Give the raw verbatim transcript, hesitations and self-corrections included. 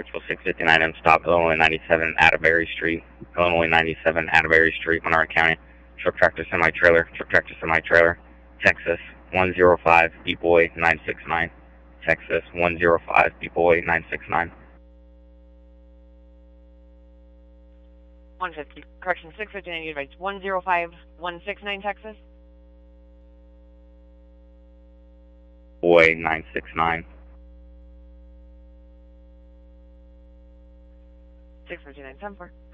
Clarksville six fifty-nine M stop, Illinois ninety-seven, Atterbury Street, Illinois ninety-seven, Atterbury Street, Menard County. Truck tractor semi-trailer, truck tractor semi-trailer, Texas one zero five, B-Boy nine six nine, Texas one zero five, B-Boy nine six nine. one fifty, correction, six fifty-nine, advice, one zero five, one six nine, Texas. Boy nine six nine. six fifty-nine, seven four.